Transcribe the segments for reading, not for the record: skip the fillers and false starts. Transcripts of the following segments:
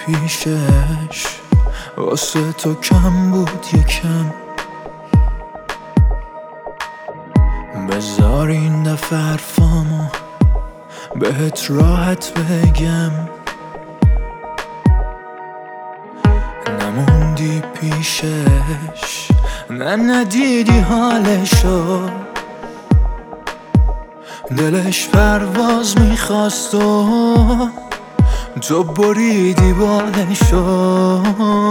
پیشش واسه تو کم بود یکم. بذار این دفعه حرفامو بهت راحت بگم، نموندی پیشش، نه ندیدی حالشو، دلش پرواز میخواست و تو بریدی بالشو.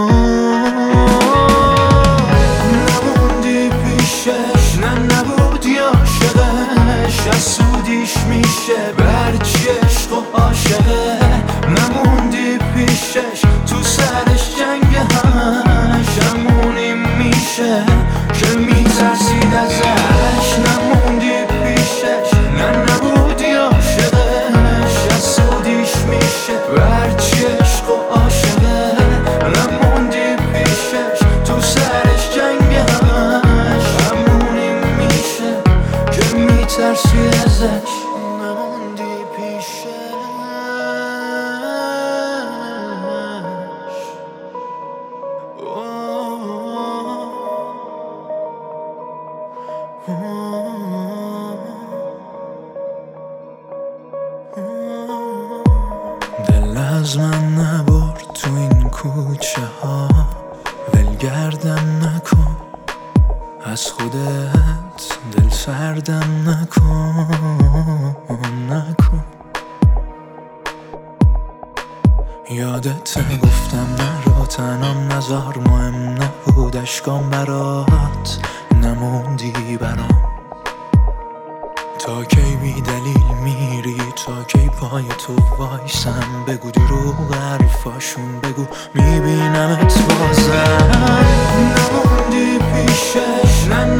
نموندی پیشش، نه نبودی عاشقش، حسودیش میشه به هرچی عشق و عاشقه. نموندی پیشش، تو سرش جنگ همش، همونی میشه که میترسید ازش. نموندی پیشش، نه نبودی عاشقش، حسودیش میشه به هرچی عشق و عاشقه. نموندی پیشش، تو سرش جنگ همش، همونی میشه که میترسی ازش. نموندی پیشش. دل از من نبر تو این کوچه ها، ولگردم نکن از خودت، دل سردم نکن. یادت گفتم نرو تنام نزار، مهم نبود اشکام برات، نموندی برام. تا کی بی دلیل میری، تا کی پای تو وایسم، بگو دروغ حرفاشون بگو میبینمت بازم. نموندی پیشش، نه